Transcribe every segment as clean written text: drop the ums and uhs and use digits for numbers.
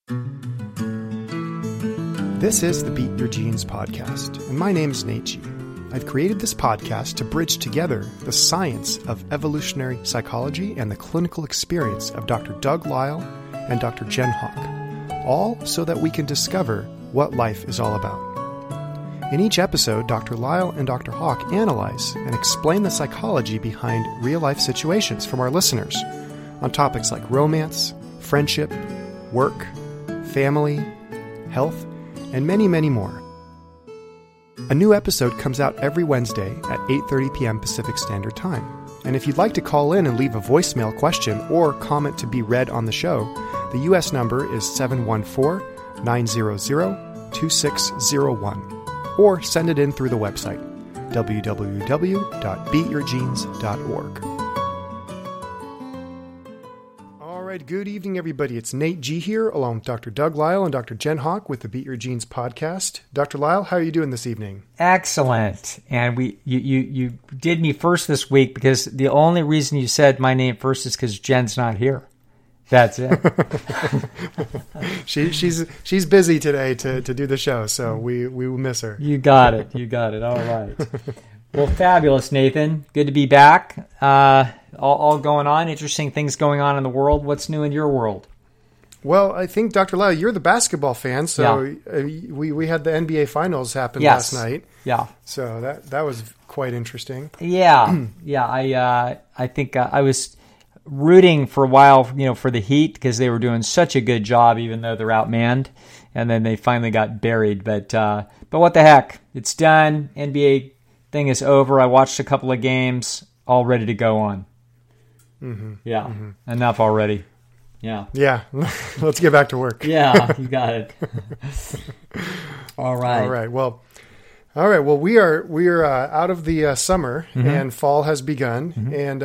This is the Beat Your Genes podcast, and my name is Nate G. I've created this podcast to bridge together the science of evolutionary psychology and the clinical experience of Dr. Doug Lisle and Dr. Jen Hawk, all so that we can discover what life is all about. In each episode, Dr. Lisle and Dr. Hawk analyze and explain the psychology behind real-life situations from our listeners on topics like romance, friendship, work, family, health, and many, many more. A new episode comes out every Wednesday at 8:30 p.m. Pacific Standard Time. And if you'd like to call in and leave a voicemail question or comment to be read on the show, the U.S. number is 714-900-2601. Or send it in through the website, www.beatyourgenes.org. Good evening, everybody. It's Nate G here, along with Dr. Doug Lisle and Dr. Jen Hawk with the Beat Your Genes podcast. Dr. Lisle, how are you doing this evening? Excellent. And you did me first this week because the only reason you said my name first is because Jen's not here. That's it. She's busy today to do the show, so we will miss her. You got it. All right. Well, fabulous, Nathan. Good to be back. All going on, interesting things going on in the world. What's new in your world? Well, I think, Dr. Lisle, you're the basketball fan, so we had the NBA Finals happen last night. Yeah. So that was quite interesting. Yeah. I think I was rooting for a while, for the Heat because they were doing such a good job, even though they're outmanned, and then they finally got buried. But what the heck? It's done. NBA thing is over. I watched a couple of games, all ready to go on. Mm-hmm. Yeah, Enough already. Yeah. Let's get back to work. Yeah, you got it. All right. Well, we are out of the summer, and fall has begun, and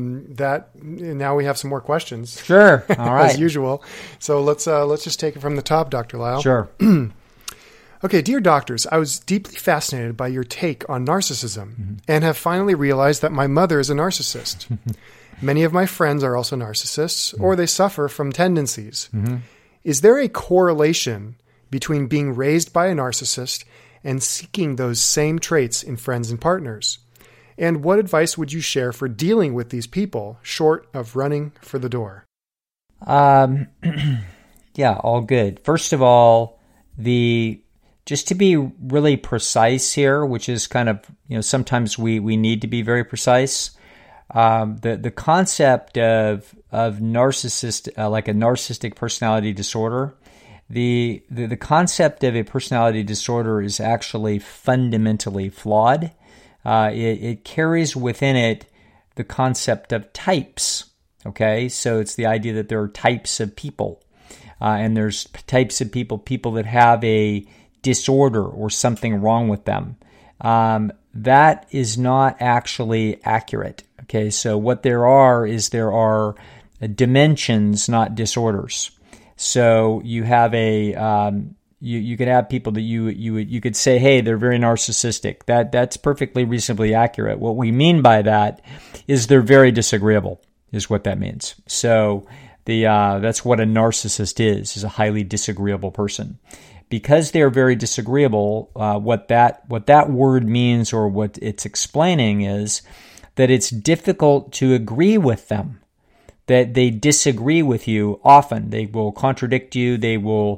now we have some more questions. Sure. All right. As usual. So let's just take it from the top, Dr. Lisle. Sure. Okay, dear doctors, I was deeply fascinated by your take on narcissism and have finally realized that my mother is a narcissist. Many of my friends are also narcissists, or they suffer from tendencies. Is there a correlation between being raised by a narcissist and seeking those same traits in friends and partners? And what advice would you share for dealing with these people, short of running for the door? Yeah, all good. First of all, just to be really precise here, which is kind of, sometimes we need to be very precise. The concept of narcissist, like a narcissistic personality disorder, the concept of a personality disorder is actually fundamentally flawed. It carries within it the concept of types. Okay, so it's the idea that there are types of people, and there's types of people that have a disorder or something wrong with them. That is not actually accurate. Okay, so what there are dimensions, not disorders. So you have you could have people that you could say, hey, they're very narcissistic. That's perfectly reasonably accurate. What we mean by that is they're very disagreeable, is what that means. So that's what a narcissist is a highly disagreeable person. Because they're very disagreeable, what that word means, or what it's explaining, is that it's difficult to agree with them, that they disagree with you often. They will contradict you. And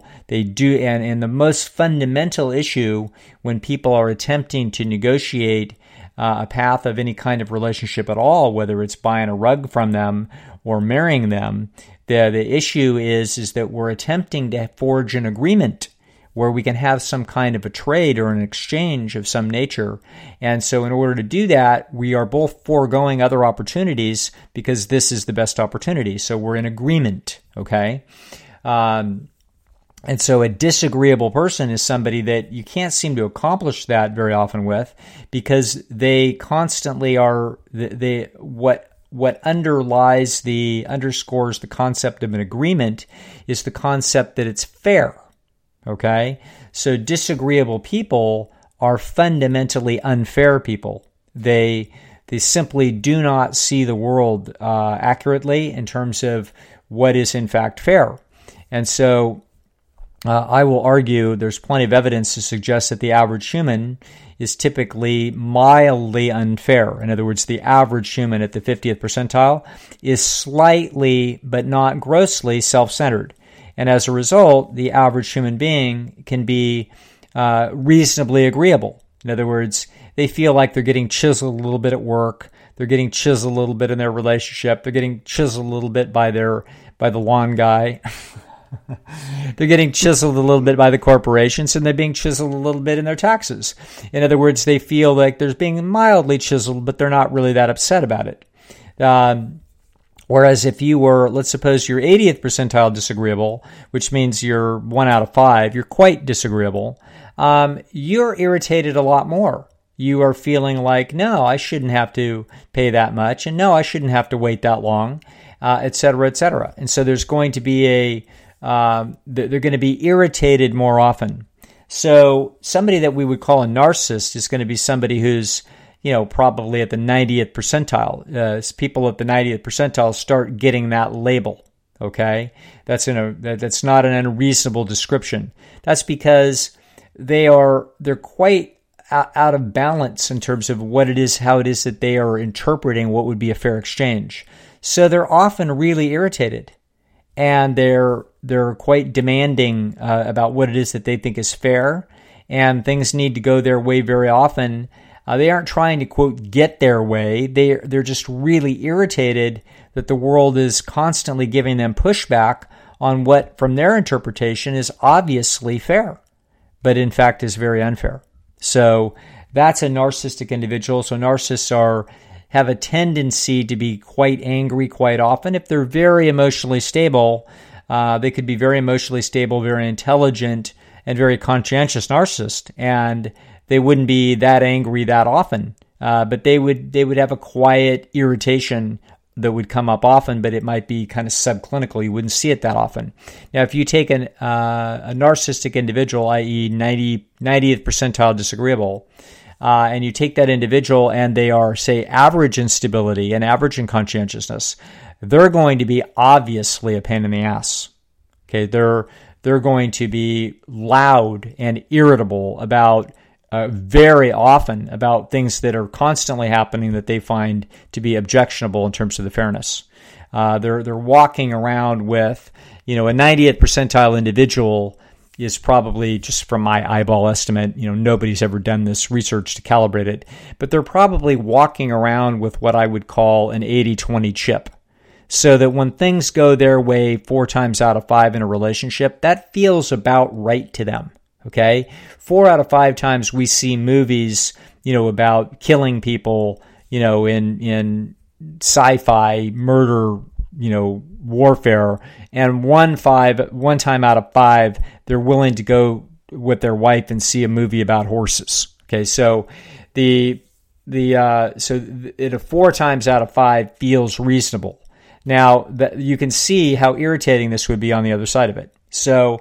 the most fundamental issue when people are attempting to negotiate a path of any kind of relationship at all, whether it's buying a rug from them or marrying them, the issue is that we're attempting to forge an agreement where we can have some kind of a trade or an exchange of some nature. And so in order to do that, we are both foregoing other opportunities because this is the best opportunity. So we're in agreement, okay? And so a disagreeable person is somebody that you can't seem to accomplish that very often with, because they constantly are, what underscores the concept of an agreement is the concept that it's fair. Okay, so disagreeable people are fundamentally unfair people. They simply do not see the world accurately in terms of what is in fact fair. And so I will argue there's plenty of evidence to suggest that the average human is typically mildly unfair. In other words, the average human at the 50th percentile is slightly, but not grossly, self-centered. And as a result, the average human being can be reasonably agreeable. In other words, they feel like they're getting chiseled a little bit at work. They're getting chiseled a little bit in their relationship. They're getting chiseled a little bit by the lawn guy. They're getting chiseled a little bit by the corporations, and they're being chiseled a little bit in their taxes. In other words, they feel like they're being mildly chiseled, but they're not really that upset about it. Whereas if you were, let's suppose you're 80th percentile disagreeable, which means you're 1 out of 5, you're quite disagreeable, you're irritated a lot more. You are feeling like, no, I shouldn't have to pay that much, and no, I shouldn't have to wait that long, et cetera, et cetera. And so there's going to be they're going to be irritated more often. So somebody that we would call a narcissist is going to be somebody who's, probably at the 90th percentile. People at the 90th percentile start getting that label. Okay, that's not an unreasonable description. That's because they're quite out of balance in terms of how it is that they are interpreting what would be a fair exchange. So they're often really irritated, and they're quite demanding about what it is that they think is fair, and things need to go their way very often. They aren't trying to, quote, get their way. They're just really irritated that the world is constantly giving them pushback on what, from their interpretation, is obviously fair, but in fact is very unfair. So that's a narcissistic individual. So narcissists have a tendency to be quite angry quite often. If they're very emotionally stable, they could be very emotionally stable, very intelligent, and very conscientious narcissist, and they wouldn't be that angry that often. But they would have a quiet irritation that would come up often, but it might be kind of subclinical. You wouldn't see it that often. Now, if you take a narcissistic individual, i.e. 90th percentile disagreeable, and you take that individual and they are, say, average in stability and average in conscientiousness, they're going to be obviously a pain in the ass. Okay, they're going to be loud and irritable about very often about things that are constantly happening that they find to be objectionable in terms of the fairness. They're walking around with, a 90th percentile individual is probably, just from my eyeball estimate, nobody's ever done this research to calibrate it, but they're probably walking around with what I would call an 80-20 chip. So that when things go their way 4 times out of 5 in a relationship, that feels about right to them. Okay? 4 out of 5 times we see movies, about killing people, in sci-fi murder, warfare, and one time out of 5, they're willing to go with their wife and see a movie about horses. Okay, so it 4 times out of 5 feels reasonable. Now, you can see how irritating this would be on the other side of it. So,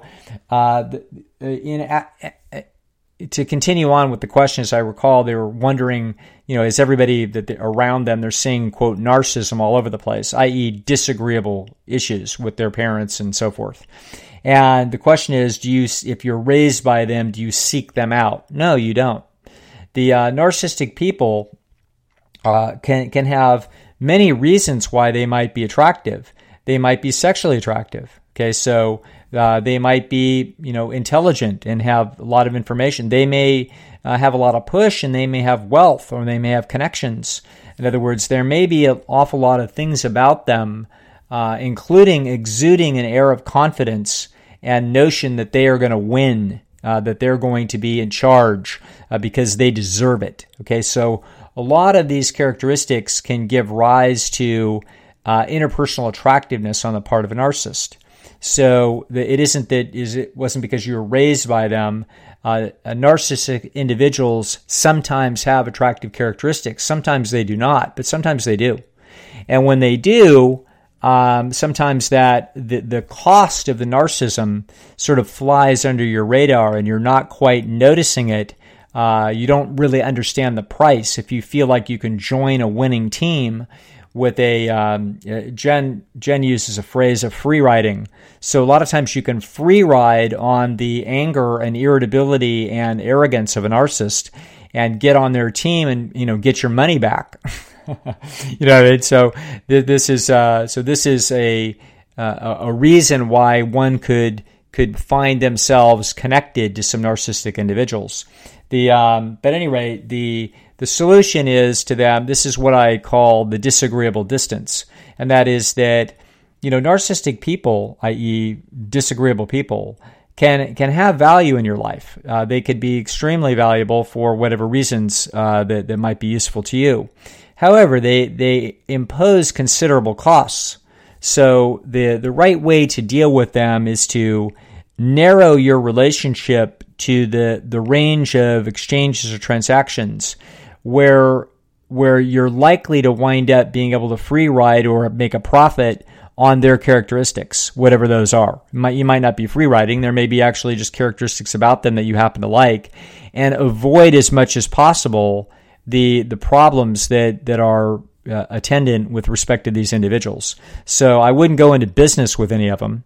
to continue on with the questions, I recall they were wondering, is everybody around them, they're seeing, quote, narcissism all over the place, i.e. disagreeable issues with their parents and so forth. And the question is, if you're raised by them, do you seek them out? No, you don't. The narcissistic people can have many reasons why they might be attractive. They might be sexually attractive. Okay, so they might be, intelligent and have a lot of information. They may have a lot of push, and they may have wealth, or they may have connections. In other words, there may be an awful lot of things about them, including exuding an air of confidence and notion that they are going to win, that they're going to be in charge because they deserve it. Okay, so a lot of these characteristics can give rise to interpersonal attractiveness on the part of a narcissist. So it wasn't because you were raised by them. Narcissistic individuals sometimes have attractive characteristics. Sometimes they do not, but sometimes they do. And when they do, sometimes that the cost of the narcissism sort of flies under your radar, and you're not quite noticing it. You don't really understand the price. If you feel like you can join a winning team with a Jen uses a phrase of free riding. So a lot of times you can free ride on the anger and irritability and arrogance of a narcissist and get on their team and get your money back. So this is a reason why one could find themselves connected to some narcissistic individuals. But at any rate, the solution is to them, this is what I call the disagreeable distance. And that is that, narcissistic people, i.e. disagreeable people, can have value in your life. They could be extremely valuable for whatever reasons that might be useful to you. However, they impose considerable costs. So the right way to deal with them is to narrow your relationship to the range of exchanges or transactions where you're likely to wind up being able to free ride or make a profit on their characteristics, whatever those are. You might not be free riding. There may be actually just characteristics about them that you happen to like, and avoid as much as possible the problems that are attendant with respect to these individuals. So I wouldn't go into business with any of them.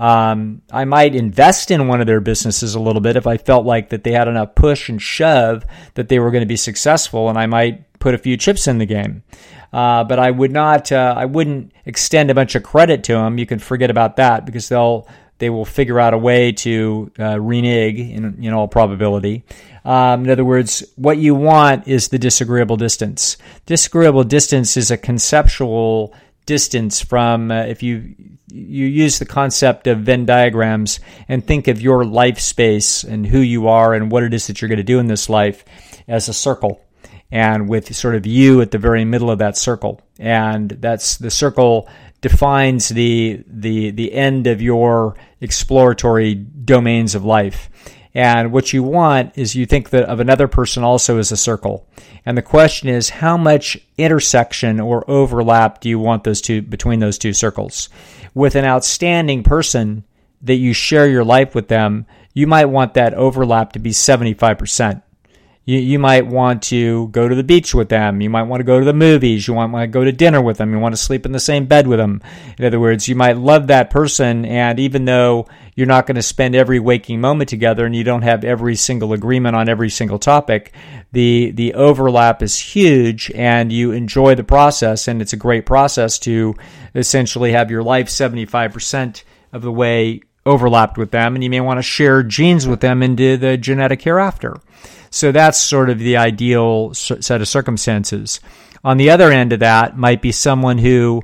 I might invest in one of their businesses a little bit if I felt like that they had enough push and shove that they were going to be successful, and I might put a few chips in the game. But I wouldn't extend a bunch of credit to them. You can forget about that because they will figure out a way to renege in all probability. In other words, what you want is the disagreeable distance. Disagreeable distance is a conceptual distance from, if you use the concept of Venn diagrams and think of your life space and who you are and what it is that you're going to do in this life as a circle, and with sort of you at the very middle of that circle. And that's the circle defines the end of your exploratory domains of life. And what you want is you think that of another person also as a circle. And the question is, how much intersection or overlap do you want between those two circles? With an outstanding person that you share your life with them, you might want that overlap to be 75%. You might want to go to the beach with them. You might want to go to the movies. You might want to go to dinner with them. You want to sleep in the same bed with them. In other words, you might love that person, and even though you're not going to spend every waking moment together and you don't have every single agreement on every single topic, the overlap is huge, and you enjoy the process, and it's a great process to essentially have your life 75% of the way overlapped with them, and you may want to share genes with them into the genetic hereafter. So that's sort of the ideal set of circumstances. On the other end of that might be someone who,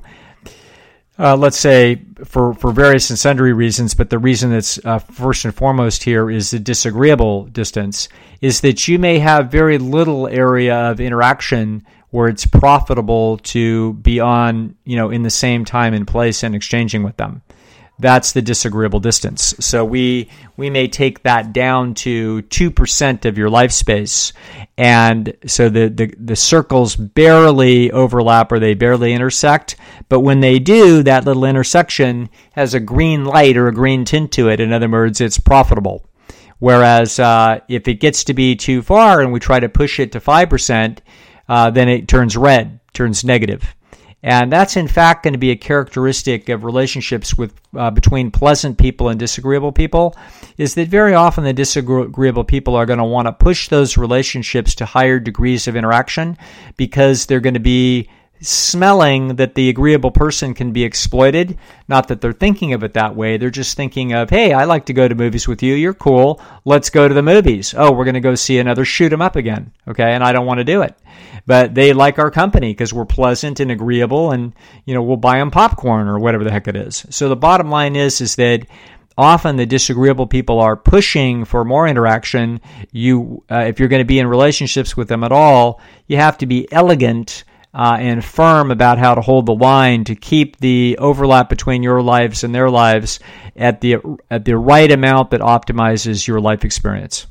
let's say, for various and sundry reasons, but the reason that's first and foremost here is the disagreeable distance, is that you may have very little area of interaction where it's profitable to be on, in the same time and place and exchanging with them. That's the disagreeable distance. So we may take that down to 2% of your life space. And so the circles barely overlap or they barely intersect. But when they do, that little intersection has a green light or a green tint to it. In other words, it's profitable. Whereas if it gets to be too far and we try to push it to 5%, then it turns red, turns negative. And that's, in fact, going to be a characteristic of relationships with between pleasant people and disagreeable people, is that very often the disagreeable people are going to want to push those relationships to higher degrees of interaction because they're going to be smelling that the agreeable person can be exploited. Not that they're thinking of it that way. They're just thinking of, hey, I like to go to movies with you. You're cool. Let's go to the movies. Oh, we're going to go see another shoot 'em up again. Okay, and I don't want to do it. But they like our company because we're pleasant and agreeable, and we'll buy them popcorn or whatever the heck it is. So the bottom line is that often the disagreeable people are pushing for more interaction. If you're going to be in relationships with them at all, you have to be elegant and firm about how to hold the line to keep the overlap between your lives and their lives at the right amount that optimizes your life experience.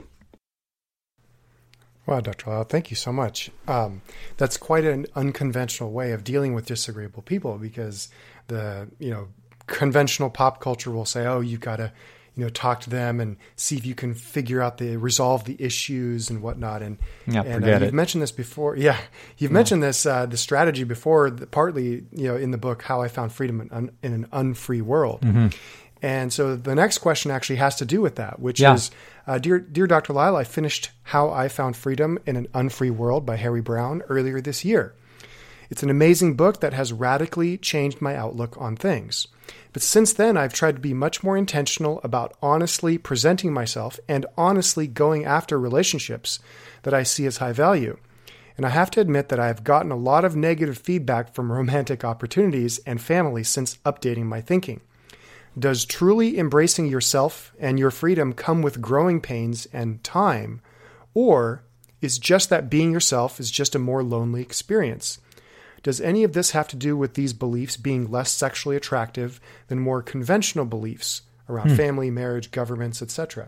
Wow, Dr. Lau, thank you so much. That's quite an unconventional way of dealing with disagreeable people, because the conventional pop culture will say, oh, you've got to talk to them and see if you can resolve the issues and whatnot. And you've mentioned this before. Yeah, you've mentioned this the strategy before, partly in the book, How I Found Freedom in an Unfree World. Mm-hmm. And so the next question actually has to do with that, which is, Dear Dr. Lisle, I finished How I Found Freedom in an Unfree World by Harry Browne earlier this year. It's an amazing book that has radically changed my outlook on things. But since then, I've tried to be much more intentional about honestly presenting myself and honestly going after relationships that I see as high value. And I have to admit that I have gotten a lot of negative feedback from romantic opportunities and family since updating my thinking. Does truly embracing yourself and your freedom come with growing pains and time, or is just that being yourself is just a more lonely experience? Does any of this have to do with these beliefs being less sexually attractive than more conventional beliefs around family, marriage, governments, etc.?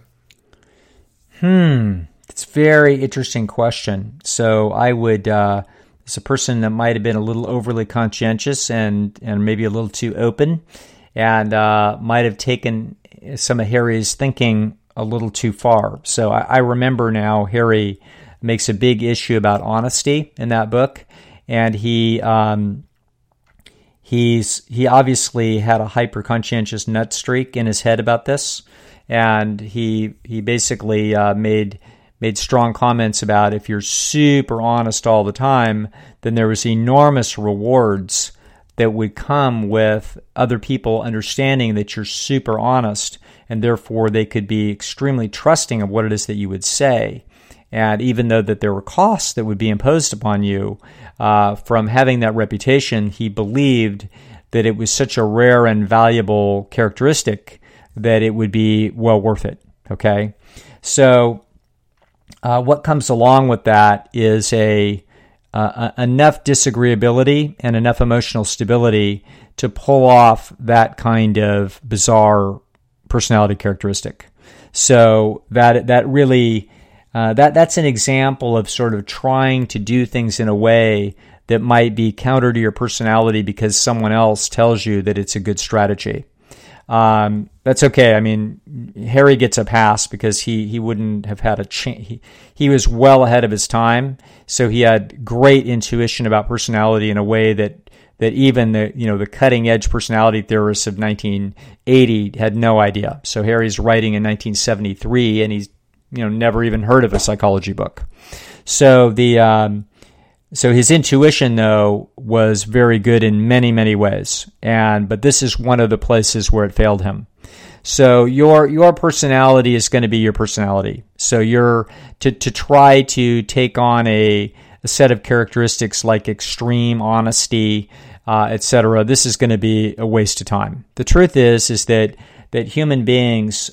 It's a very interesting question. So I would, as a person that might have been a little overly conscientious and maybe a little too open, and might have taken some of Harry's thinking a little too far. So I remember now Harry makes a big issue about honesty in that book. And he obviously had a hyper conscientious nut streak in his head about this, and he basically made strong comments about if you're super honest all the time, then there was enormous rewards that would come with other people understanding that you're super honest, and therefore they could be extremely trusting of what it is that you would say. And even though that there were costs that would be imposed upon you from having that reputation, he believed that it was such a rare and valuable characteristic that it would be well worth it. Okay, so what comes along with that is enough disagreeability and enough emotional stability to pull off that kind of bizarre personality characteristic. So that really. That's an example of sort of trying to do things in a way that might be counter to your personality because someone else tells you that it's a good strategy. That's okay. I mean, Harry gets a pass because he wouldn't have had a chance. He was well ahead of his time, so he had great intuition about personality in a way that even the cutting edge personality theorists of 1980 had no idea. So Harry's writing in 1973, and he's never even heard of a psychology book. So so his intuition, though, was very good in many, many ways. But this is one of the places where it failed him. So your personality is going to be your personality. So you're to try to take on a set of characteristics like extreme honesty, etc. This is going to be a waste of time. The truth is that human beings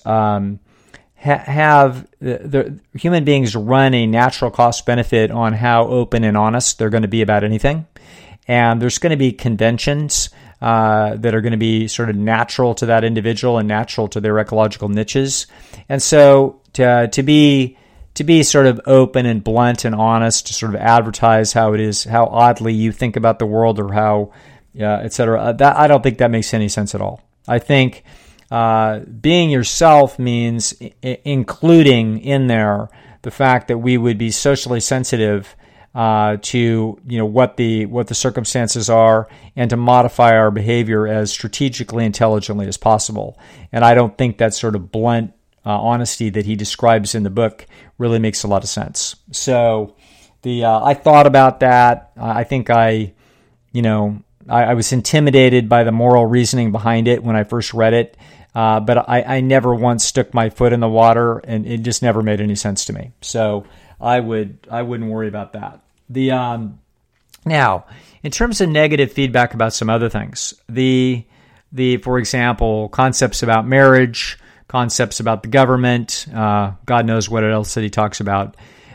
human beings run a natural cost benefit on how open and honest they're going to be about anything. And there's going to be conventions that are going to be sort of natural to that individual and natural to their ecological niches. And so to be sort of open and blunt and honest, to sort of advertise how it is, how oddly you think about the world or how, et cetera, I don't think that makes any sense at all. I think being yourself means including in there the fact that we would be socially sensitive to what the circumstances are and to modify our behavior as strategically intelligently as possible. And I don't think that sort of blunt honesty that he describes in the book really makes a lot of sense. So I thought about that. I think I was intimidated by the moral reasoning behind it when I first read it. But I never once stuck my foot in the water, and it just never made any sense to me. So I wouldn't worry about that. Now, in terms of negative feedback about some other things, for example, concepts about marriage, concepts about the government, God knows what else that he talks about.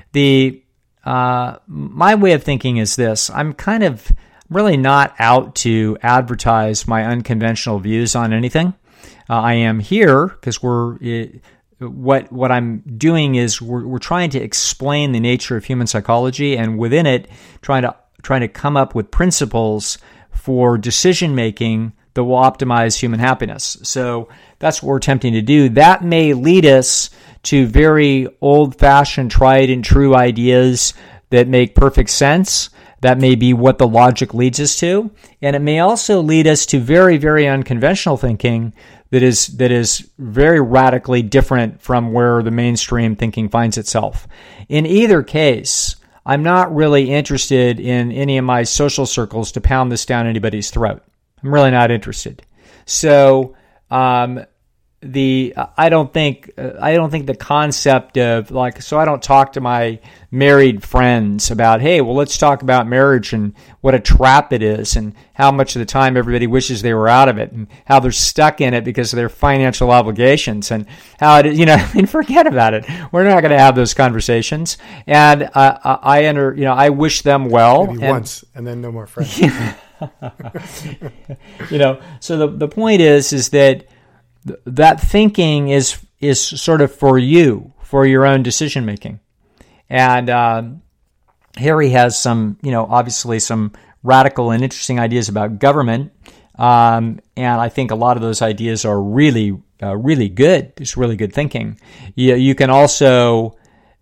My way of thinking is this: I'm kind of really not out to advertise my unconventional views on anything. I am here because what I'm doing is we're trying to explain the nature of human psychology, and within it, trying to come up with principles for decision making that will optimize human happiness. So that's what we're attempting to do. That may lead us to very old-fashioned, tried and true ideas that make perfect sense. That may be what the logic leads us to. And it may also lead us to very, very unconventional thinking that is very radically different from where the mainstream thinking finds itself. In either case, I'm not really interested in any of my social circles to pound this down anybody's throat. I'm really not interested. So, I don't think the concept of so I don't talk to my married friends about, hey, well, let's talk about marriage and what a trap it is and how much of the time everybody wishes they were out of it and how they're stuck in it because of their financial obligations and how it, forget about it. We're not going to have those conversations. And I wish them well. Maybe once and then no more friends. So the point is that that thinking is sort of for you, for your own decision making. And Harry has some, obviously some radical and interesting ideas about government. And I think a lot of those ideas are really, really good. It's really good thinking. You can also,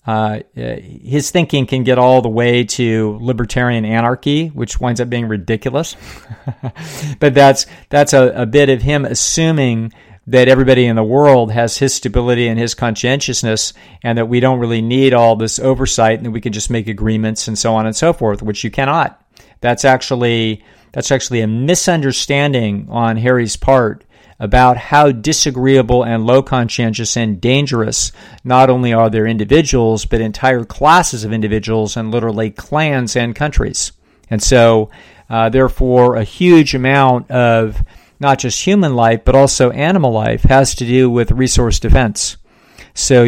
his thinking can get all the way to libertarian anarchy, which winds up being ridiculous. But that's a bit of him assuming that everybody in the world has his stability and his conscientiousness, and that we don't really need all this oversight, and that we can just make agreements and so on and so forth, which you cannot. That's actually a misunderstanding on Harry's part about how disagreeable and low conscientious and dangerous not only are there individuals, but entire classes of individuals and literally clans and countries. And so, therefore, a huge amount of not just human life, but also animal life has to do with resource defense. So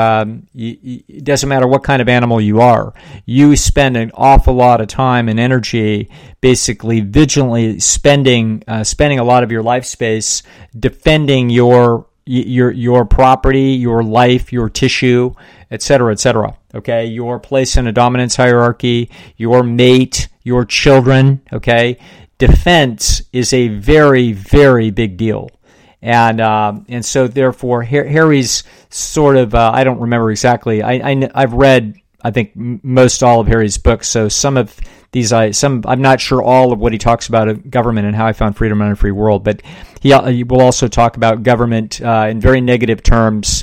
it doesn't matter what kind of animal you are. You spend an awful lot of time and energy basically vigilantly spending a lot of your life space defending your property, your life, your tissue, et cetera, okay? Your place in a dominance hierarchy, your mate, your children, okay? Defense is a very, very big deal. And so therefore Harry's sort of, I don't remember exactly. I've read, I think, most all of Harry's books. So some of these, I'm not sure all of what he talks about government and How I Found Freedom in a Free World, but he will also talk about government in very negative terms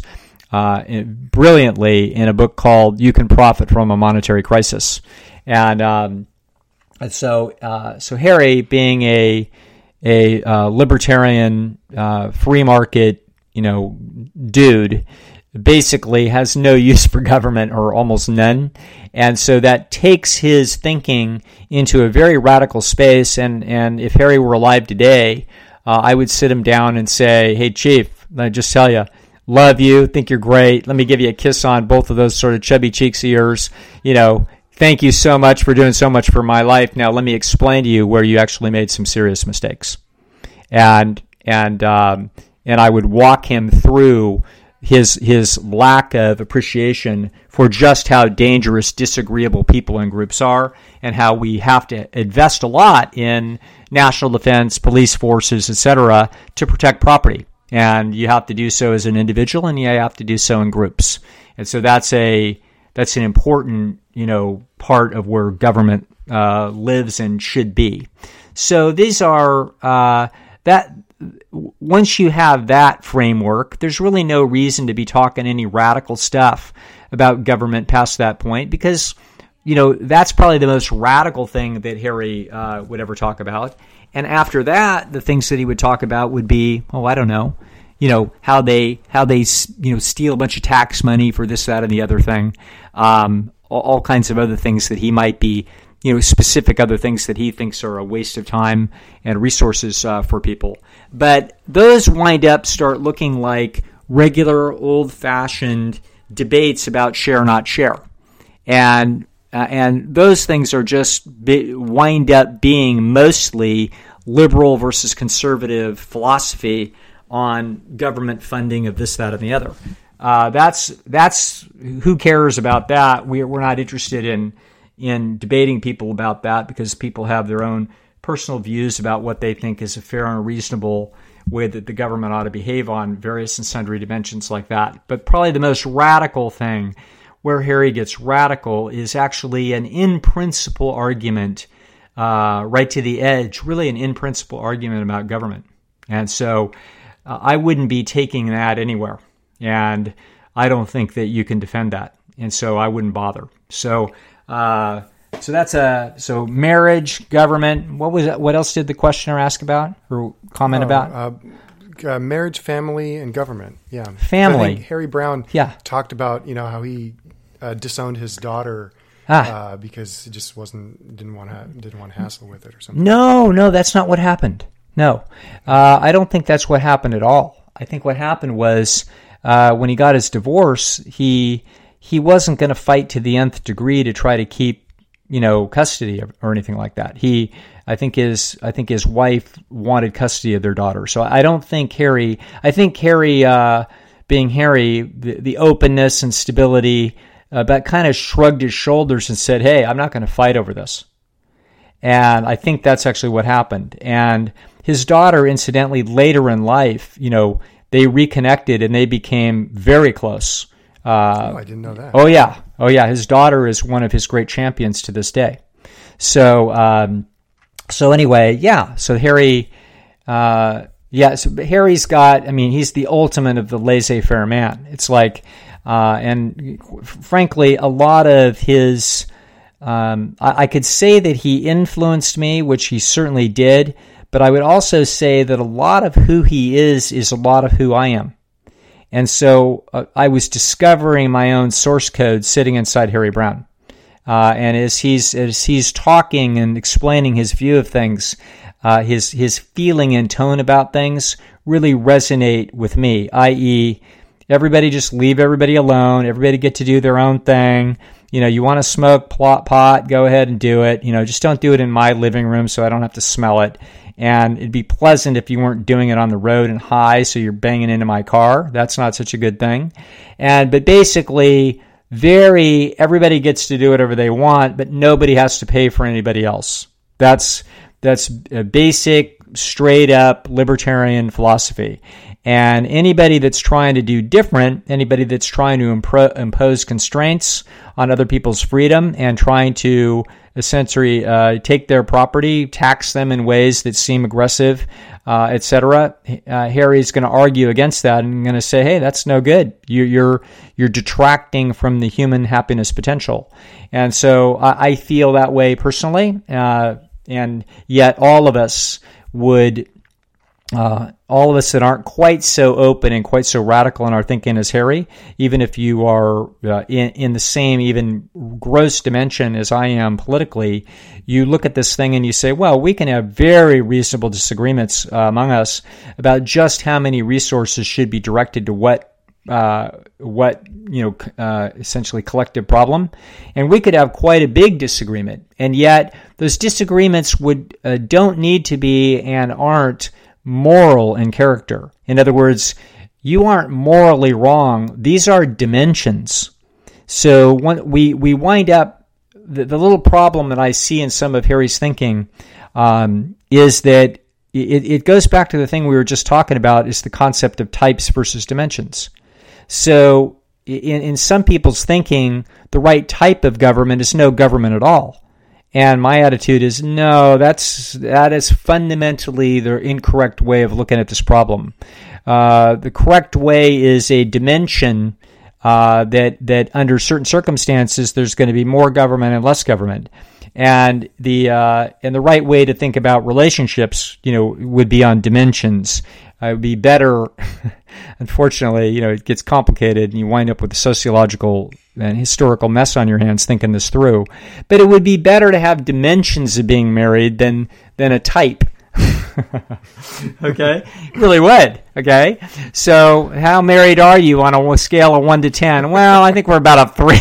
brilliantly in a book called You Can Profit from a Monetary Crisis. And so Harry, being a libertarian, free market, dude, basically has no use for government, or almost none. And so that takes his thinking into a very radical space. And if Harry were alive today, I would sit him down and say, hey, Chief, I just tell you, love you, think you're great. Let me give you a kiss on both of those sort of chubby cheeks of yours. Thank you so much for doing so much for my life. Now let me explain to you where you actually made some serious mistakes. And I would walk him through his lack of appreciation for just how dangerous disagreeable people and groups are, and how we have to invest a lot in national defense, police forces, etc., to protect property. And you have to do so as an individual, and you have to do so in groups. And so that's an important, part of where government lives and should be. So these are that. Once you have that framework, there's really no reason to be talking any radical stuff about government past that point, because that's probably the most radical thing that Harry would ever talk about. And after that, the things that he would talk about would be, I don't know, how they steal a bunch of tax money for this, that, and the other thing, all kinds of other things that he might be, specific other things that he thinks are a waste of time and resources for people. But those start looking like regular old-fashioned debates about share, not share. And those things are just wind up being mostly liberal versus conservative philosophy on government funding of this, that, and the other. That's who cares about that? We're not interested in debating people about that, because people have their own personal views about what they think is a fair and reasonable way that the government ought to behave on various and sundry dimensions like that. But probably the most radical thing where Harry gets radical is actually an in-principle argument, right to the edge, really an in-principle argument about government. And so I wouldn't be taking that anywhere. And I don't think that you can defend that. And so I wouldn't bother. So so marriage, government. What was that? What else did the questioner ask about or comment about? Marriage, family, and government. Yeah, family. I think Harry Browne talked about how he disowned his daughter because he just didn't want to hassle with it or something. No, that's not what happened. No, I don't think that's what happened at all. I think what happened was when he got his divorce, he wasn't going to fight to the nth degree to try to keep custody or anything like that. I think his wife wanted custody of their daughter. So I think Harry, being Harry, the openness and stability, but kind of shrugged his shoulders and said, "Hey, I'm not going to fight over this." And I think that's actually what happened. And his daughter, incidentally, later in life, they reconnected and they became very close. I didn't know that. Oh yeah. His daughter is one of his great champions to this day. So anyway, yeah. So Harry, so Harry's got. I mean, he's the ultimate of the laissez-faire man. It's like, and frankly, a lot of his. I could say that he influenced me, which he certainly did. But I would also say that a lot of who he is a lot of who I am. And so I was discovering my own source code sitting inside Harry Browne. And as he's talking and explaining his view of things, his feeling and tone about things really resonate with me, i.e., everybody just leave everybody alone, everybody get to do their own thing. You want to smoke pot, go ahead and do it. Just don't do it in my living room so I don't have to smell it. And it'd be pleasant if you weren't doing it on the road and high, so you're banging into my car. That's not such a good thing. But basically, everybody gets to do whatever they want, but nobody has to pay for anybody else. That's a basic, straight up libertarian philosophy. And anybody that's trying to do different, anybody that's trying to impose constraints on other people's freedom and trying to essentially take their property, tax them in ways that seem aggressive, etc. Harry's going to argue against that and going to say, "Hey, that's no good. You're detracting from the human happiness potential." And so I feel that way personally, and yet all of us that aren't quite so open and quite so radical in our thinking as Harry, even if you are in the same even gross dimension as I am politically, you look at this thing and you say, well, we can have very reasonable disagreements among us about just how many resources should be directed to what essentially collective problem, and we could have quite a big disagreement, and yet those disagreements don't need to be and aren't moral in character. In other words, you aren't morally wrong. These are dimensions. So when we wind up, the little problem that I see in some of Harry's thinking is that it goes back to the thing we were just talking about, is the concept of types versus dimensions. So in some people's thinking, the right type of government is no government at all. And my attitude is, no, that is fundamentally the incorrect way of looking at this problem. The correct way is a dimension that under certain circumstances there's going to be more government and less government. And the right way to think about relationships, would be on dimensions. It would be better. Unfortunately, it gets complicated, and you wind up with a sociological and historical mess on your hands thinking this through. But it would be better to have dimensions of being married than a type. Okay? It really would. Okay? So, how married are you on a scale of 1 to 10? Well, I think we're about a 3.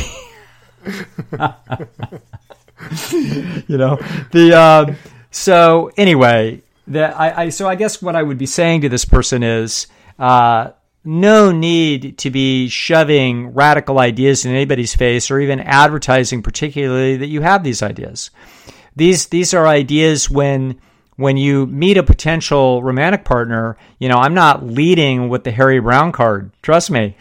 So anyway, so I guess what I would be saying to this person is, no need to be shoving radical ideas in anybody's face, or even advertising particularly that you have these ideas. These are ideas when when you meet a potential romantic partner, I'm not leading with the Harry Brown card. Trust me.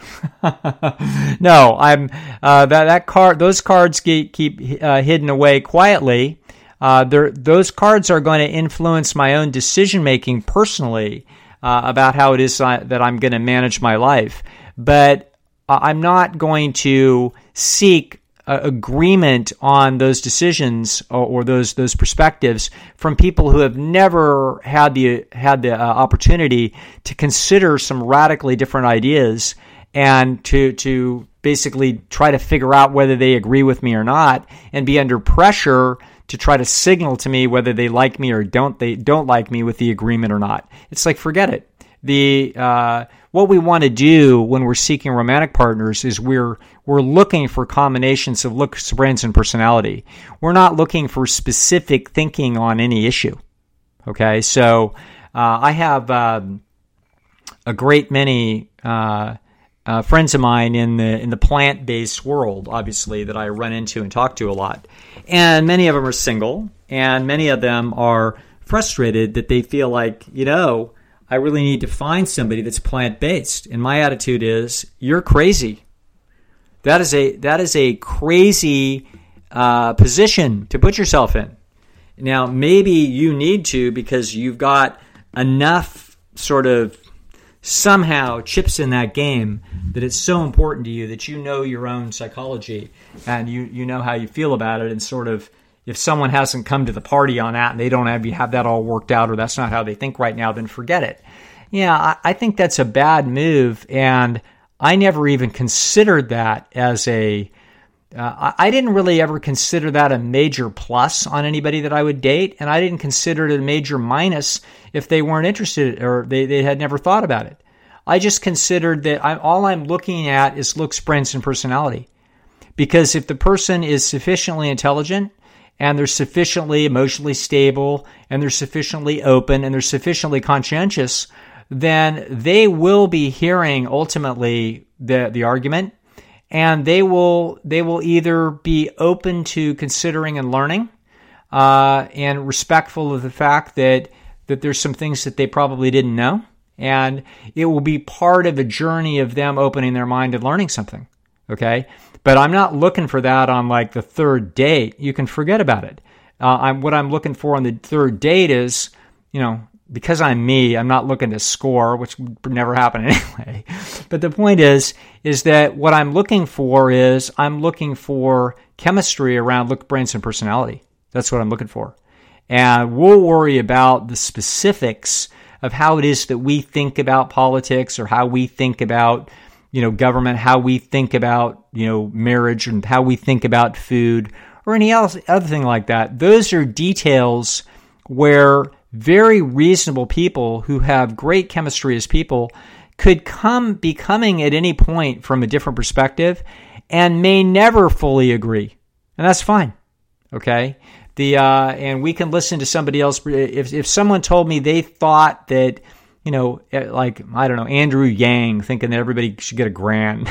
No, I'm that card. Those cards keep hidden away quietly. Those cards are going to influence my own decision making personally about how it is that I'm going to manage my life. But I'm not going to seek agreement on those decisions or those perspectives from people who have never had the opportunity to consider some radically different ideas and to basically try to figure out whether they agree with me or not, and be under pressure to try to signal to me whether they like me or don't like me with the agreement or not. It's like, forget it. What we want to do when we're seeking romantic partners is we're looking for combinations of looks, brains, and personality. We're not looking for specific thinking on any issue. Okay, so I have a great many friends of mine in the plant-based world, obviously, that I run into and talk to a lot, and many of them are single, and many of them are frustrated that they feel like, I really need to find somebody that's plant-based. And my attitude is, you're crazy. That is a crazy position to put yourself in. Now, maybe you need to because you've got enough sort of somehow chips in that game that it's so important to you that you know your own psychology and you know how you feel about it, and sort of, if someone hasn't come to the party on that and they don't have that all worked out, or that's not how they think right now, then forget it. Yeah, I think that's a bad move, and I never even considered that as I didn't really ever consider that a major plus on anybody that I would date, and I didn't consider it a major minus if they weren't interested or they had never thought about it. I just considered that all I'm looking at is looks, brains, and personality. Because if the person is sufficiently intelligent, and they're sufficiently emotionally stable, and they're sufficiently open, and they're sufficiently conscientious, then they will be hearing ultimately the argument, and they will either be open to considering and learning, and respectful of the fact that there's some things that they probably didn't know, and it will be part of a journey of them opening their mind and learning something. Okay? But I'm not looking for that on like the third date. You can forget about it. What I'm looking for on the third date is, because I'm me, I'm not looking to score, which would never happen anyway. But the point is that what I'm looking for is I'm looking for chemistry around look, brains, and personality. That's what I'm looking for. And we'll worry about the specifics of how it is that we think about politics, or how we think about government, how we think about, marriage, and how we think about food, or any other thing like that. Those are details where very reasonable people who have great chemistry as people could be coming at any point from a different perspective and may never fully agree. And that's fine. Okay? And we can listen to somebody else. If someone told me they thought that, like, I don't know, Andrew Yang thinking that everybody should get a grant,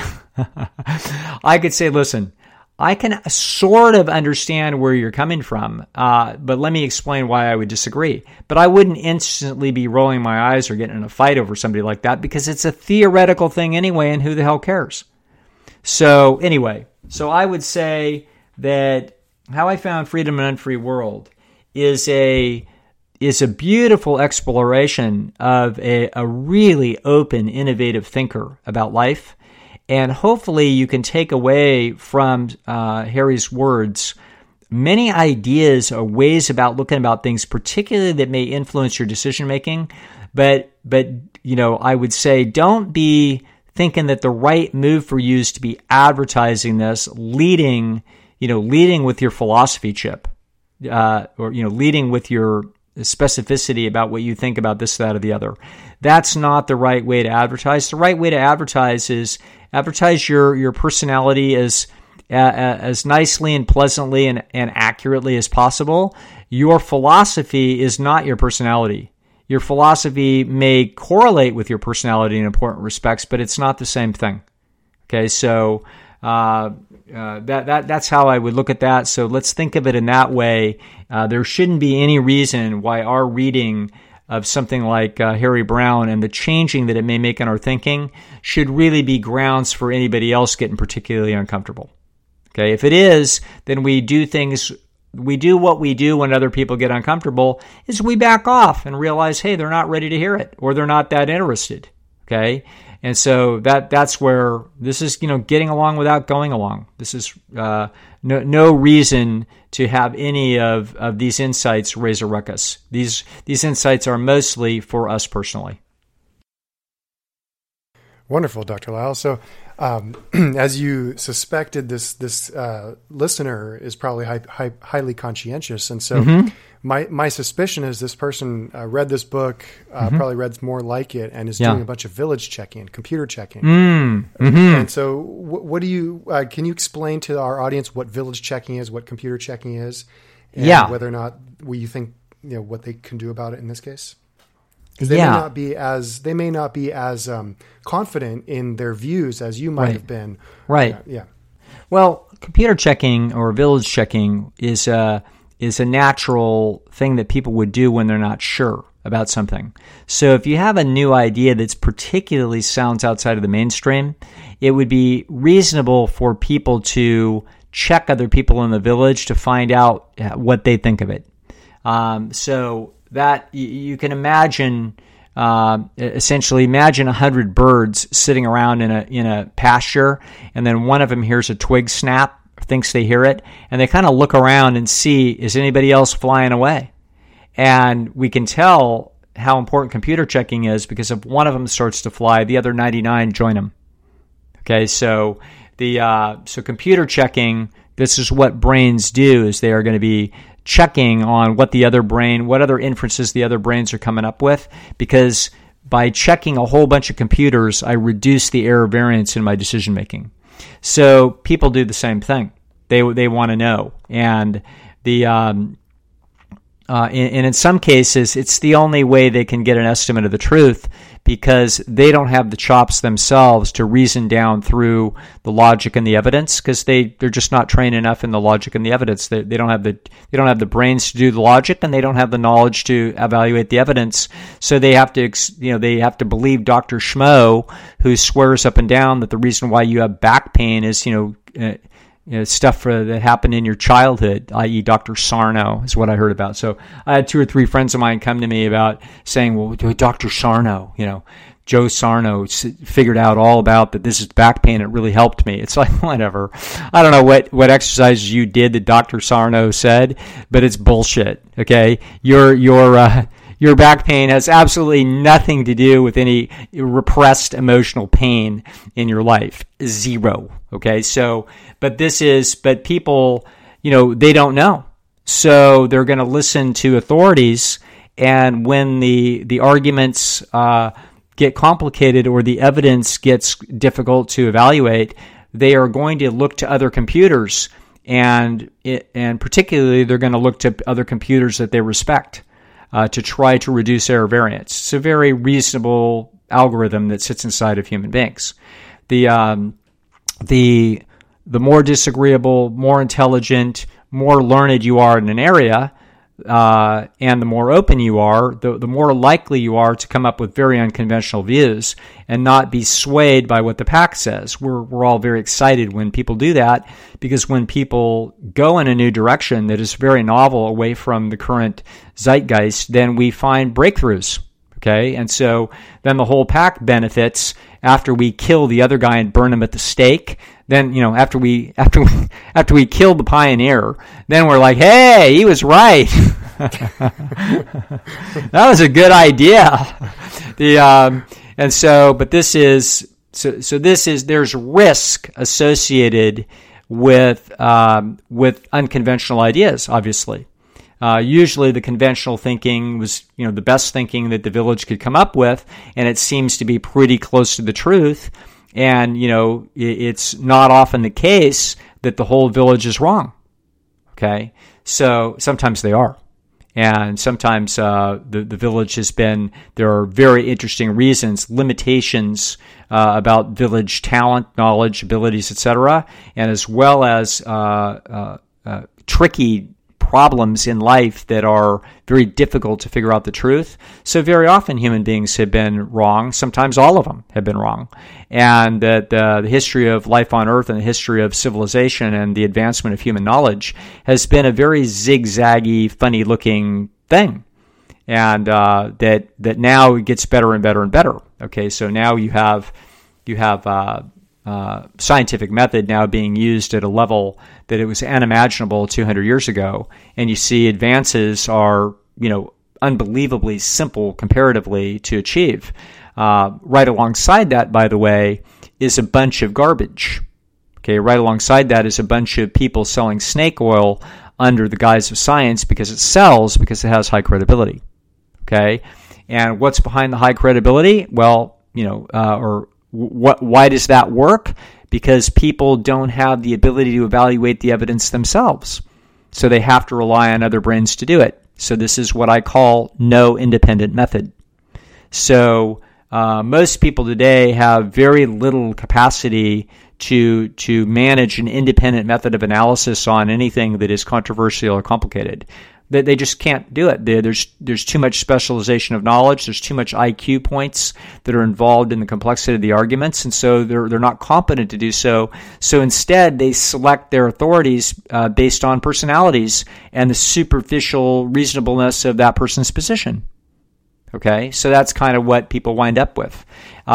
I could say, listen, I can sort of understand where you're coming from, but let me explain why I would disagree. But I wouldn't instantly be rolling my eyes or getting in a fight over somebody like that, because it's a theoretical thing anyway, and who the hell cares? So anyway, I would say that How I Found Freedom in an Unfree World is a beautiful exploration of a really open, innovative thinker about life. And hopefully you can take away from Harry's words many ideas or ways about looking about things, particularly that may influence your decision-making. But I would say don't be thinking that the right move for you is to be advertising this, leading with your philosophy chip, or leading with your specificity about what you think about this, that, or the other. That's not the right way to advertise. The right way to advertise is advertise your personality as nicely and pleasantly and accurately as possible. Your philosophy is not your personality. Your philosophy may correlate with your personality in important respects, but it's not the same thing. Okay, so that's how I would look at that. So let's think of it in that way. There shouldn't be any reason why our reading of something like Harry Browne and the changing that it may make in our thinking should really be grounds for anybody else getting particularly uncomfortable. Okay, if it is, then we do what we do when other people get uncomfortable, is we back off and realize, hey, they're not ready to hear it, or they're not that interested. Okay, and so that's where this is, getting along without going along. This is no reason to have any of these insights raise a ruckus. These insights are mostly for us personally. Wonderful, Dr. Lisle. So, as you suspected, this listener is probably highly conscientious, and so my suspicion is this person read this book, probably read more like it, and is doing a bunch of village checking, computer checking. And so, what do you? Can you explain to our audience what village checking is, what computer checking is, and whether or not you think what they can do about it in this case? Because they may not be as confident in their views as you might have been. Right. Yeah. Well, computer checking or village checking is a natural thing that people would do when they're not sure about something. So if you have a new idea that's particularly sounds outside of the mainstream, it would be reasonable for people to check other people in the village to find out what they think of it. So that you can imagine, essentially imagine 100 birds sitting around in a pasture, and then one of them hears a twig snap, thinks they hear it, and they kind of look around and see, is anybody else flying away? And we can tell how important computer checking is, because if one of them starts to fly, the other 99 join them. Okay, so so computer checking, this is what brains do, is they are going to be checking on what other inferences the other brains are coming up with, because by checking a whole bunch of computers, I reduce the error variance in my decision making. So people do the same thing. They want to know, and and in some cases, it's the only way they can get an estimate of the truth, because they don't have the chops themselves to reason down through the logic and the evidence, because they're just not trained enough in the logic and the evidence. They don't have the brains to do the logic, and they don't have the knowledge to evaluate the evidence. So they have to believe Dr. Schmo, who swears up and down that the reason why you have back pain is stuff that happened in your childhood, i.e. Dr. Sarno is what I heard about. So I had 2 or 3 friends of mine come to me about saying, well, Dr. Sarno, Joe Sarno figured out all about that this is back pain. It really helped me. It's like, whatever. I don't know what exercises you did that Dr. Sarno said, but it's bullshit. Okay. Your back pain has absolutely nothing to do with any repressed emotional pain in your life. Zero. Okay. So, but people, they don't know. So they're going to listen to authorities. And when the arguments, get complicated or the evidence gets difficult to evaluate, they are going to look to other computers, and particularly they're going to look to other computers that they respect to try to reduce error variance. It's a very reasonable algorithm that sits inside of human beings. The more disagreeable, more intelligent, more learned you are in an area, and the more open you are, the more likely you are to come up with very unconventional views and not be swayed by what the pack says. We're all very excited when people do that, because when people go in a new direction that is very novel away from the current zeitgeist, then we find breakthroughs. Okay, and so then the whole pack benefits after we kill the other guy and burn him at the stake. Then, after we kill the pioneer, then we're like, hey, he was right. That was a good idea. There's risk associated with unconventional ideas, obviously. Usually the conventional thinking was, the best thinking that the village could come up with, and it seems to be pretty close to the truth. And, it's not often the case that the whole village is wrong. Okay? So sometimes they are. And sometimes the village there are very interesting reasons, limitations about village talent, knowledge, abilities, etc., and as well as tricky problems in life that are very difficult to figure out the truth. So very often human beings have been wrong. Sometimes all of them have been wrong. And that the history of life on Earth and the history of civilization and the advancement of human knowledge has been a very zigzaggy, funny-looking thing. And that now it gets better and better and better. Okay, so now you have scientific method now being used at a level that it was unimaginable 200 years ago, and you see advances are unbelievably simple comparatively to achieve. Right alongside that, by the way, is a bunch of garbage. Okay, right alongside that is a bunch of people selling snake oil under the guise of science because it sells, because it has high credibility. Okay, and what's behind the high credibility? Well, why does that work? Because people don't have the ability to evaluate the evidence themselves. So they have to rely on other brains to do it. So this is what I call no independent method. So most people today have very little capacity to manage an independent method of analysis on anything that is controversial or complicated. They just can't do it. There's too much specialization of knowledge. There's too much IQ points that are involved in the complexity of the arguments, and so they're not competent to do so. So instead, they select their authorities based on personalities and the superficial reasonableness of that person's position. Okay, so that's kind of what people wind up with.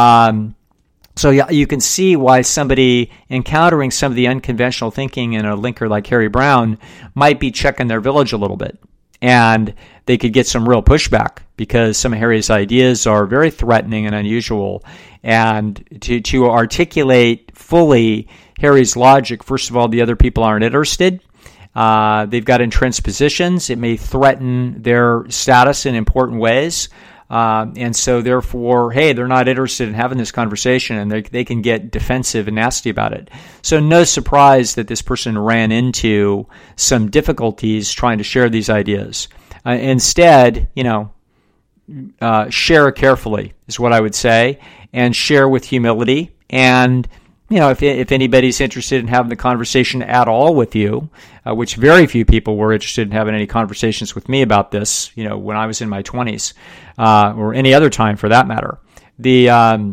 So yeah, you can see why somebody encountering some of the unconventional thinking in a linker like Harry Browne might be checking their village a little bit. And they could get some real pushback because some of Harry's ideas are very threatening and unusual. And to articulate fully Harry's logic, first of all, the other people aren't interested. They've got entrenched positions. It may threaten their status in important ways. And so therefore, hey, they're not interested in having this conversation, and they can get defensive and nasty about it. So no surprise that this person ran into some difficulties trying to share these ideas. Instead, share carefully is what I would say, and share with humility. And if anybody's interested in having the conversation at all with you, which very few people were interested in having any conversations with me about this, when I was in my 20s, or any other time for that matter. They're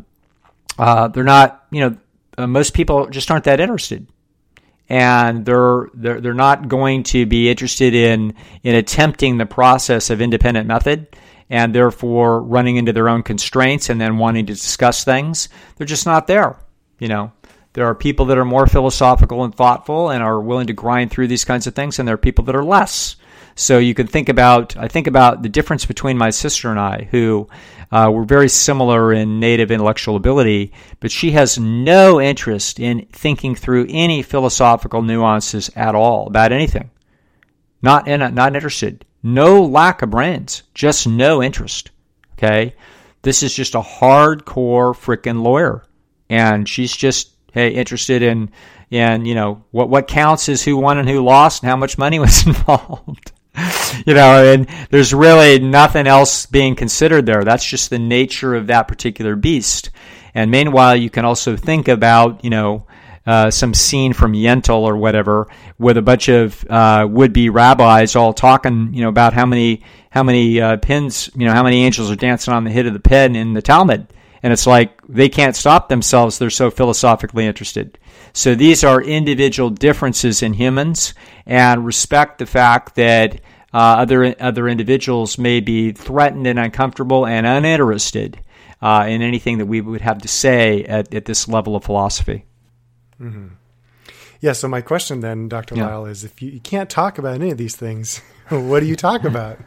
not, most people just aren't that interested. And they're not going to be interested in attempting the process of independent method, and therefore running into their own constraints and then wanting to discuss things. They're just not there, There are people that are more philosophical and thoughtful and are willing to grind through these kinds of things, and there are people that are less. So you can think about the difference between my sister and I, who were very similar in native intellectual ability, but she has no interest in thinking through any philosophical nuances at all about anything. Not interested. No lack of brains, just no interest. Okay? This is just a hardcore frickin' lawyer. And she's just interested in what counts is who won and who lost and how much money was involved. And there's really nothing else being considered there. That's just the nature of that particular beast. And meanwhile, you can also think about, some scene from Yentl or whatever, with a bunch of would-be rabbis all talking, about how many pins, how many angels are dancing on the head of the pen in the Talmud. And it's like they can't stop themselves. They're so philosophically interested. So these are individual differences in humans, and respect the fact that other individuals may be threatened and uncomfortable and uninterested in anything that we would have to say at this level of philosophy. Mm-hmm. Yeah, so my question then, Dr. Lisle, is if you can't talk about any of these things, what do you talk about?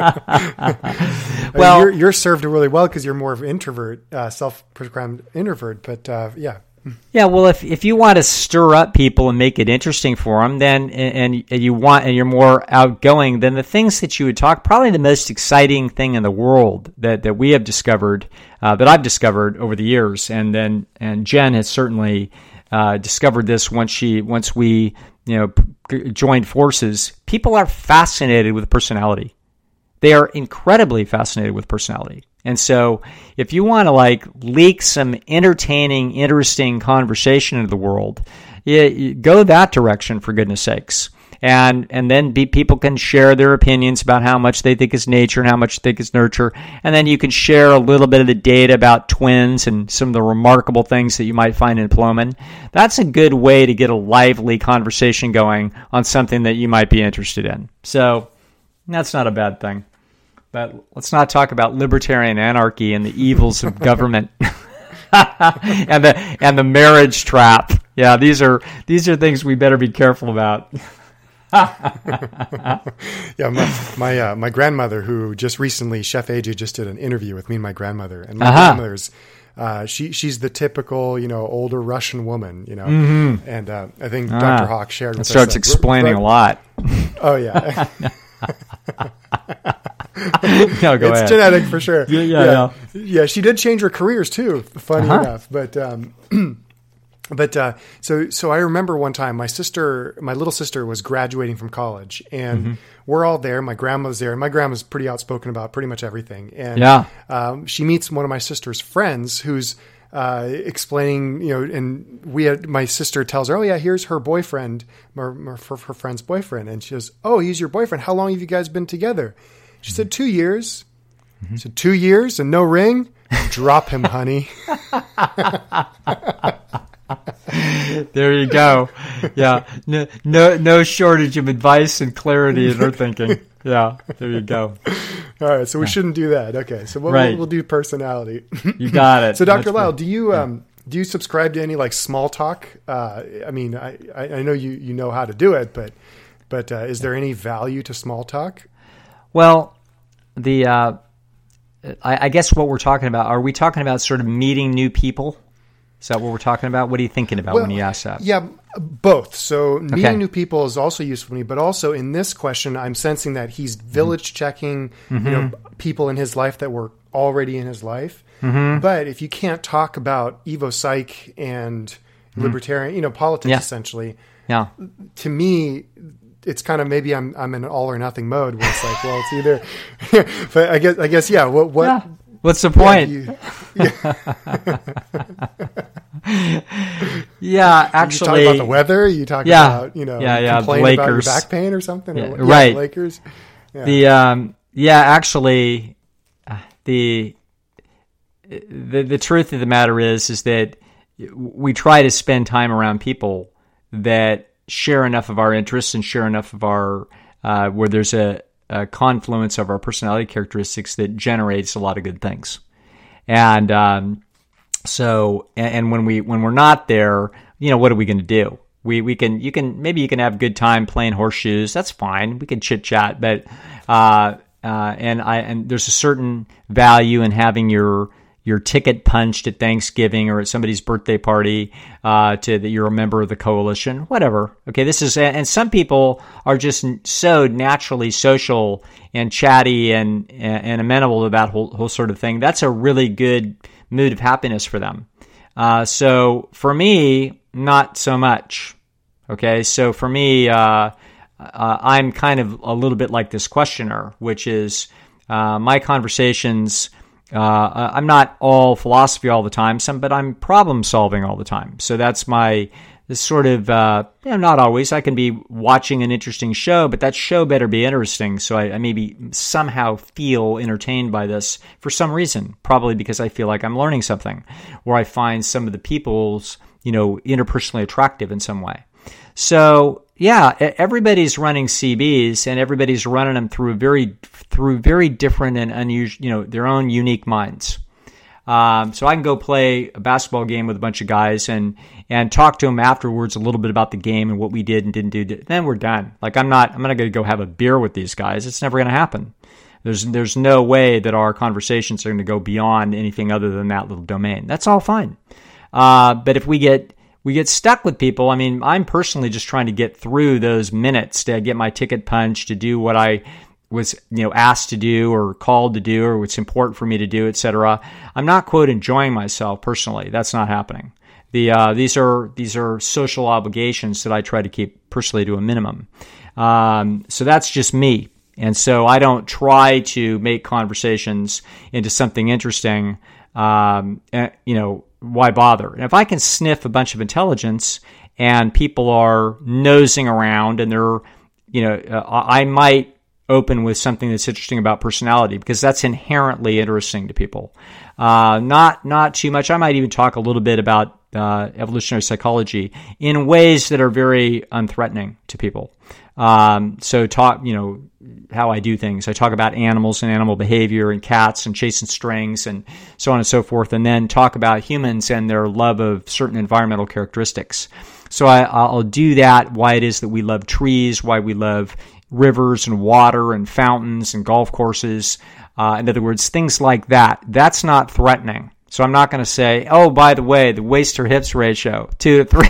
Well, you're served really well because you're more of an introvert, self-proclaimed introvert, but yeah. Yeah, well, if you want to stir up people and make it interesting for them, then and you're more outgoing, then the things that you would talk, probably the most exciting thing in the world that we have discovered, that I've discovered over the years, and Jen has certainly discovered this once we joined forces. People are fascinated with personality. They are incredibly fascinated with personality. And so if you want to like leak some entertaining, interesting conversation into the world, you go that direction, for goodness sakes. And then people can share their opinions about how much they think is nature and how much they think is nurture. And then you can share a little bit of the data about twins and some of the remarkable things that you might find in Plowman. That's a good way to get a lively conversation going on something that you might be interested in. So that's not a bad thing. But let's not talk about libertarian anarchy and the evils of government and the marriage trap. Yeah, these are things we better be careful about. Yeah, my grandmother, who just recently, Chef AJ just did an interview with me and my grandmother, and my grandmother's she's the typical older Russian woman, and I think Dr. Hawk shared with us. It starts explaining a lot. Oh yeah. No, go it's ahead. Genetic for sure. Yeah. She did change her careers too. Funny enough, but so I remember one time my little sister was graduating from college, and we're all there. My grandma's there, and my grandma's pretty outspoken about pretty much everything. And she meets one of my sister's friends who's explaining, and my sister tells her, "Oh yeah, here's her boyfriend, her friend's boyfriend," and she goes, "Oh, he's your boyfriend. How long have you guys been together?" She said, 2 years. She said, 2 years and no ring? Drop him, honey. There you go. Yeah. No shortage of advice and clarity in her thinking. Yeah. There you go. All right. So we shouldn't do that. Okay. So we'll do personality. You got it. So Dr. Lisle, do you subscribe to any like small talk? I mean, I know you know how to do it, but is there any value to small talk? Well, I guess what we're talking about, are we talking about sort of meeting new people? Is that what we're talking about? What are you thinking about when you ask that? Yeah, both. So meeting new people is also useful to me, but also in this question, I'm sensing that he's village checking, people in his life that were already in his life. But if you can't talk about Evo Psych and libertarian, politics essentially, to me, it's kind of maybe I'm in an all or nothing mode where it's like, well, it's either. But I guess, yeah. What's the point? Yeah, actually, you talk about the weather. You talk about complain about your back pain or something. Yeah, right, Lakers. Yeah. Actually, the truth of the matter is that we try to spend time around people that share enough of our interests and share enough of our where there's a confluence of our personality characteristics that generates a lot of good things. And so when we're not there, what are we going to do? You can have a good time playing horseshoes. That's fine. We can chit chat, but and there's a certain value in having your ticket punched at Thanksgiving or at somebody's birthday party that you're a member of the coalition, whatever. Okay, and some people are just so naturally social and chatty and amenable to that whole sort of thing. That's a really good mood of happiness for them. So for me, not so much. Okay, so for me, I'm kind of a little bit like this questioner, which is my conversations. I'm not all philosophy all the time, but I'm problem solving all the time. So that's this sort of, not always. I can be watching an interesting show, but that show better be interesting. So I maybe somehow feel entertained by this for some reason, probably because I feel like I'm learning something, or I find some of the people's, interpersonally attractive in some way. So yeah, everybody's running CBs and everybody's running them through very different and unusual, their own unique minds. So I can go play a basketball game with a bunch of guys and talk to them afterwards a little bit about the game and what we did and didn't do. Then we're done. Like I'm not going to go have a beer with these guys. It's never going to happen. There's no way that our conversations are going to go beyond anything other than that little domain. That's all fine. But if we get stuck with people, I mean, I'm personally just trying to get through those minutes to get my ticket punched, to do what I was, asked to do or called to do or what's important for me to do, etc. I'm not, quote, enjoying myself personally. That's not happening. These are social obligations that I try to keep personally to a minimum. So that's just me. And so I don't try to make conversations into something interesting. Why bother? And if I can sniff a bunch of intelligence and people are nosing around and they're, I might open with something that's interesting about personality because that's inherently interesting to people. Not too much. I might even talk a little bit about evolutionary psychology in ways that are very unthreatening to people. So talk, how I do things. I talk about animals and animal behavior and cats and chasing strings and so on and so forth, and then talk about humans and their love of certain environmental characteristics. So I'll do that, why it is that we love trees, why we love rivers and water and fountains and golf courses. In other words, things like that. That's not threatening. So I'm not going to say, oh, by the way, the waist to hips ratio, 2 to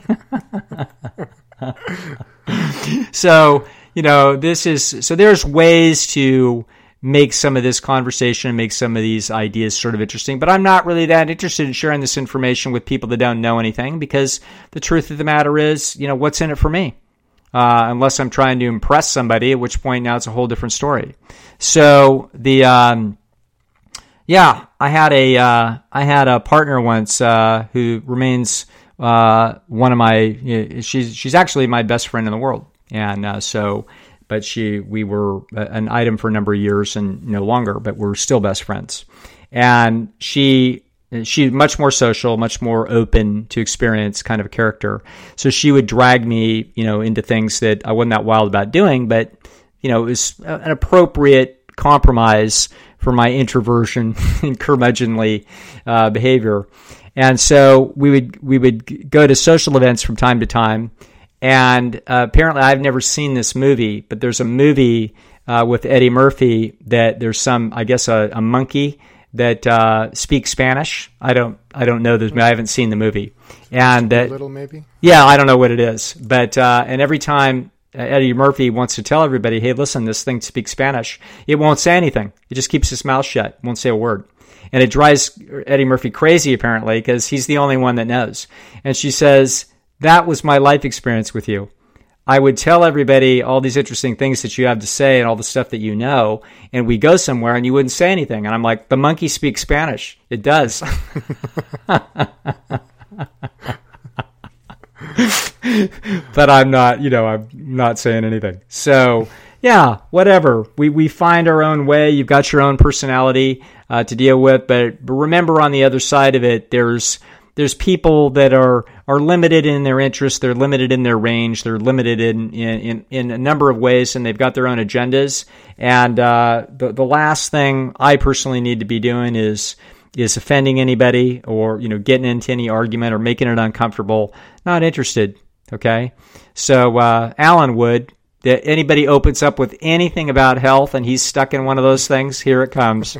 3. So, there's ways to make some of this conversation, make some of these ideas sort of interesting, but I'm not really that interested in sharing this information with people that don't know anything because the truth of the matter is, what's in it for me? Unless I'm trying to impress somebody, at which point now it's a whole different story. So I had a partner once who remains one of my. She's actually my best friend in the world, and we were an item for a number of years and no longer, but we're still best friends. And she's much more social, much more open to experience kind of a character. So she would drag me, into things that I wasn't that wild about doing, but, it was an appropriate compromise for my introversion and curmudgeonly behavior. And so we would go to social events from time to time. And apparently I've never seen this movie, but there's a movie with Eddie Murphy that there's a monkey that speaks Spanish. I don't know this. I haven't seen the movie. And that little maybe. Yeah, I don't know what it is. But and every time Eddie Murphy wants to tell everybody, "Hey, listen, this thing speaks Spanish," it won't say anything. It just keeps its mouth shut, won't say a word. And it drives Eddie Murphy crazy apparently because he's the only one that knows. And she says, "That was my life experience with you. I would tell everybody all these interesting things that you have to say and all the stuff that you know, and we go somewhere and you wouldn't say anything." And I'm like, "The monkey speaks Spanish. It does." But I'm not saying anything. So, yeah, whatever. We find our own way. You've got your own personality to deal with, but remember on the other side of it, there's people that are limited in their interests, they're limited in their range, they're limited in a number of ways, and they've got their own agendas. And the last thing I personally need to be doing is offending anybody or getting into any argument or making it uncomfortable. Not interested. Okay, so Alan Wood. That anybody opens up with anything about health and he's stuck in one of those things, here it comes.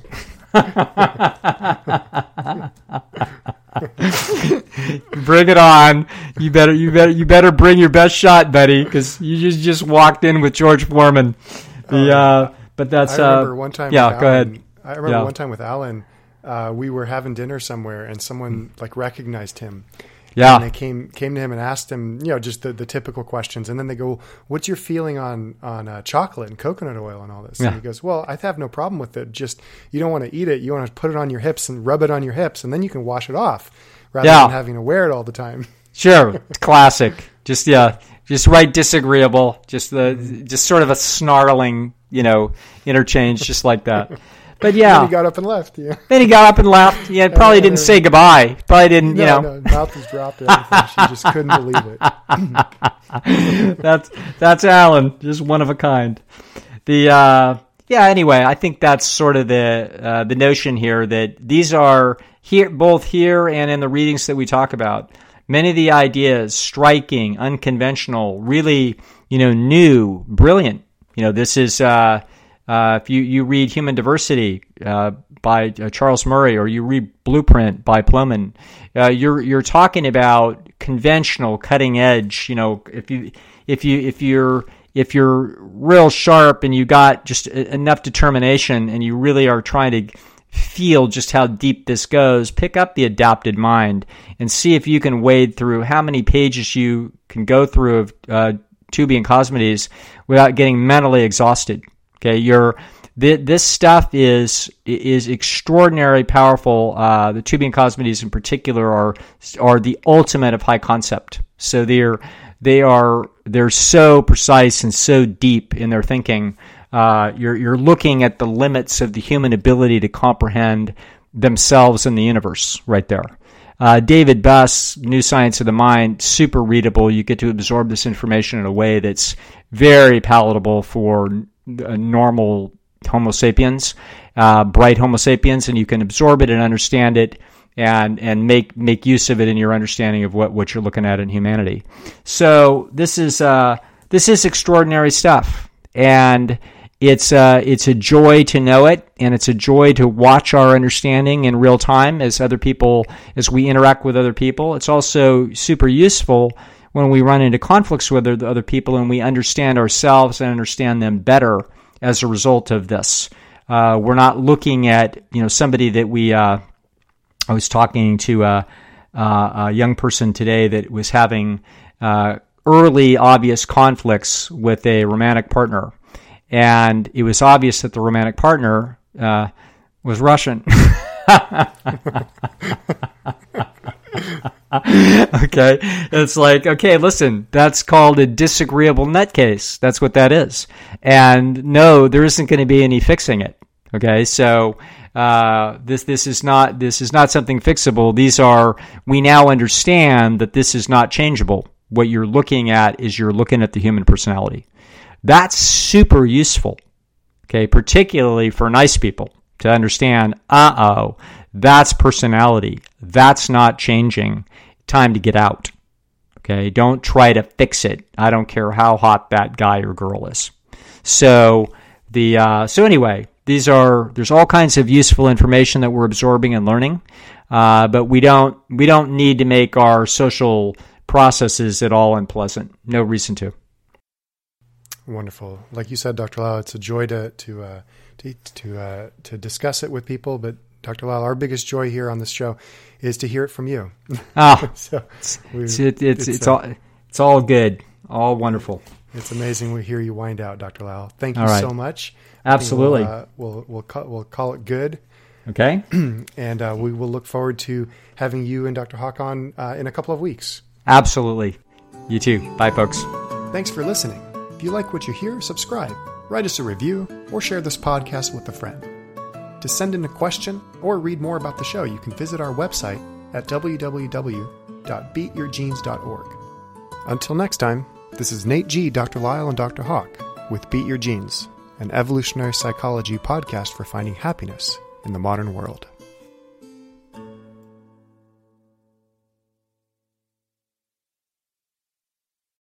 Bring it on. You better bring your best shot, buddy, because you just walked in with George Foreman. But that's I remember one time. Yeah, with go Alan, ahead. I remember one time with Alan, we were having dinner somewhere and someone recognized him. Yeah. And they came to him and asked him, just the typical questions. And then they go, "What's your feeling on chocolate and coconut oil and all this?" Yeah. And he goes, "Well, I have no problem with it. Just you don't want to eat it. You want to put it on your hips and rub it on your hips, and then you can wash it off rather than having to wear it all the time." Sure. It's classic. Just right disagreeable. Just sort of a snarling, interchange just like that. But yeah. Then he got up and left. Yeah. Then he got up and left. Yeah, probably didn't say goodbye. Probably didn't, No, mouth was dropped and everything. She just couldn't believe it. That's Alan. Just one of a kind. Anyway, I think that's sort of the notion here that these are both here and in the readings that we talk about. Many of the ideas, striking, unconventional, really, new, brilliant. This is, if you read Human Diversity by Charles Murray, or you read Blueprint by Plomin, you're talking about conventional, cutting edge. If you're real sharp and you got just enough determination, and you really are trying to feel just how deep this goes, pick up the Adapted Mind and see if you can wade through how many pages you can go through of Tooby and Cosmides without getting mentally exhausted. Okay, this stuff is extraordinarily powerful. The Tubian Cosmides in particular are the ultimate of high concept. So they're so precise and so deep in their thinking. You're looking at the limits of the human ability to comprehend themselves and the universe right there. David Buss, New Science of the Mind, super readable. You get to absorb this information in a way that's very palatable for normal Homo sapiens, bright Homo sapiens, and you can absorb it and understand it and make use of it in your understanding of what you're looking at in humanity. So this is extraordinary stuff, and it's a joy to know it, and it's a joy to watch our understanding in real time as we interact with other people. It's also super useful when we run into conflicts with other people and we understand ourselves and understand them better as a result of this. We're not looking at somebody that I was talking to a young person today that was having early obvious conflicts with a romantic partner. And it was obvious that the romantic partner was Russian. Okay, it's like, okay, listen, that's called a disagreeable nutcase. That's what that is. And no, there isn't going to be any fixing it. Okay, so this is not something fixable. We now understand that this is not changeable. What you're looking at is you're looking at the human personality. That's super useful, okay, particularly for nice people to understand, that's personality. That's not changing. Time to get out, okay? Don't try to fix it. I don't care how hot that guy or girl is. So anyway, there's all kinds of useful information that we're absorbing and learning, but we don't need to make our social processes at all unpleasant. No reason to. Wonderful. Like you said, Dr. Lyle, it's a joy to discuss it with people. But Dr. Lyle, our biggest joy here on this show is to hear it from you. So it's all good, all wonderful. It's amazing we hear you wind out, Dr. Lyle. Thank you right. so much. Absolutely. We'll call it good. Okay. And we will look forward to having you and Dr. Hawk on in a couple of weeks. Absolutely. You too. Bye, folks. Thanks for listening. If you like what you hear, subscribe, write us a review, or share this podcast with a friend. To send in a question or read more about the show, you can visit our website at www.beatyourgenes.org. Until next time, this is Nate G., Dr. Lyle, and Dr. Hawk with Beat Your Genes, an evolutionary psychology podcast for finding happiness in the modern world.